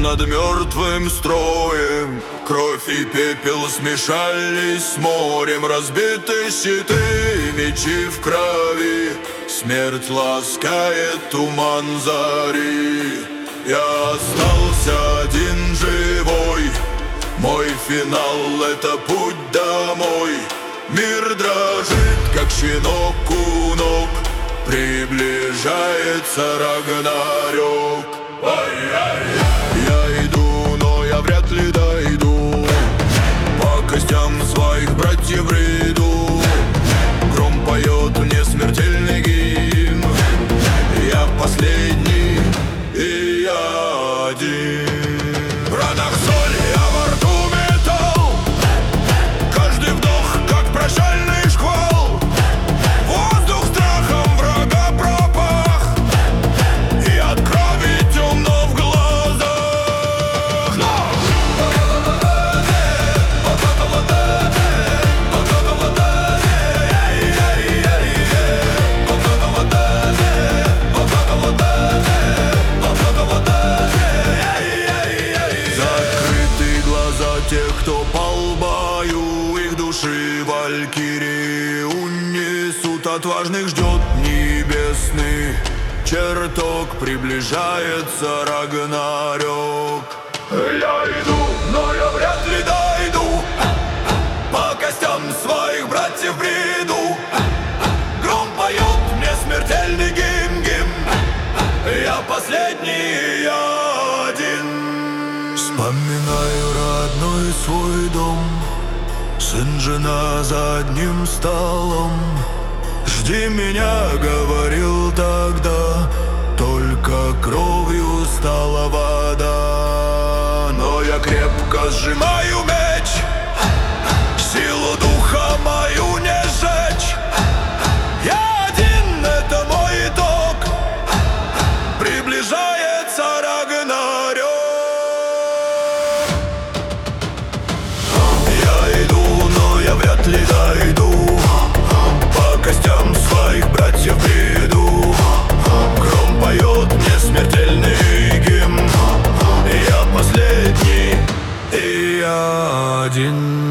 над мертвым строем. Кровь и пепел смешались с морем, разбиты щиты, мечи в крови. Смерть ласкает туман зари. Я остался один живой. Мой финал — это путь домой. Мир дрожит, как щенок у ног. Приближается Рагнарёк. Я иду, но я вряд ли дойду. По костям своих братьев бреду. Гром поет мне смертельный гимн. Я последний, и я один. В ранах соль, а во рту металл. Каждый вдох, как прощальный шквал. Воздух страхом врага пропах. И от крови темно в глазах. Закрыты глаза тех, кто пал в бою. Их души валькирии унесут. Отважных ждет небесный чертог. Приближается Рагнарёк. Я иду, но я вряд ли дойду. По костям своих братьев бреду. Гром поет мне смертельный гимн. Я последний, я один. Вспоминаю родной свой дом. Сын, жена за одним столом. Жди меня, говорил тогда. Только кровью стала вода. Но я крепко сжимаю меч. Силу духа мою не сжечь. Я один, это мой итог. Приближается Рагнарёк. Я иду, но я вряд ли дойду. По костям своих братьев бреду. Гром поет мне смертельный гимн. Я последний, и я один.